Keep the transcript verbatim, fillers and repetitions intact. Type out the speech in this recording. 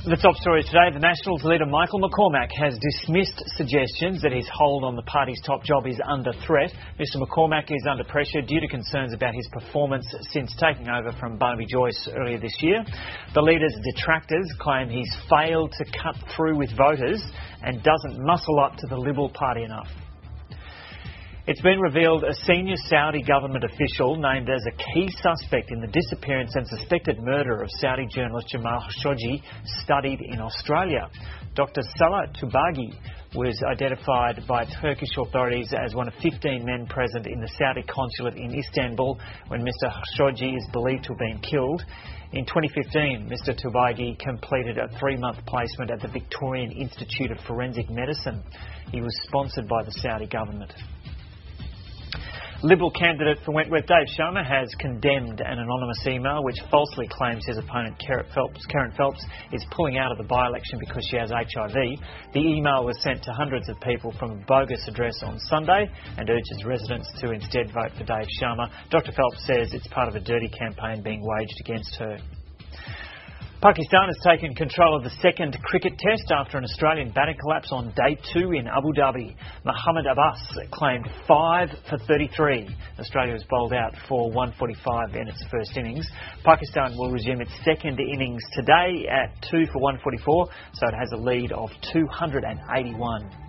The top stories today, the Nationals leader Michael McCormack has dismissed suggestions that his hold on the party's top job is under threat. Mr McCormack is under pressure due to concerns about his performance since taking over from Barnaby Joyce earlier this year. The leader's detractors claim he's failed to cut through with voters and doesn't muscle up to the Liberal Party enough. It's been revealed a senior Saudi government official named as a key suspect in the disappearance and suspected murder of Saudi journalist Jamal Khashoggi studied in Australia. Doctor Salah Tubagi was identified by Turkish authorities as one of fifteen men present in the Saudi consulate in Istanbul when Mister Khashoggi is believed to have been killed. In twenty fifteen, Mister Tubagi completed a three-month placement at the Victorian Institute of Forensic Medicine. He was sponsored by the Saudi government. Liberal candidate for Wentworth Dave Sharma has condemned an anonymous email which falsely claims his opponent Karen Phelps, Karen Phelps is pulling out of the by-election because she has H I V. The email was sent to hundreds of people from a bogus address on Sunday and urges residents to instead vote for Dave Sharma. Doctor Phelps says it's part of a dirty campaign being waged against her. Pakistan has taken control of the second cricket test after an Australian batting collapse on day two in Abu Dhabi. Mohammad Abbas claimed five for thirty-three. Australia was bowled out for one forty-five in its first innings. Pakistan will resume its second innings today at two for one forty-four, so it has a lead of two hundred eighty-one.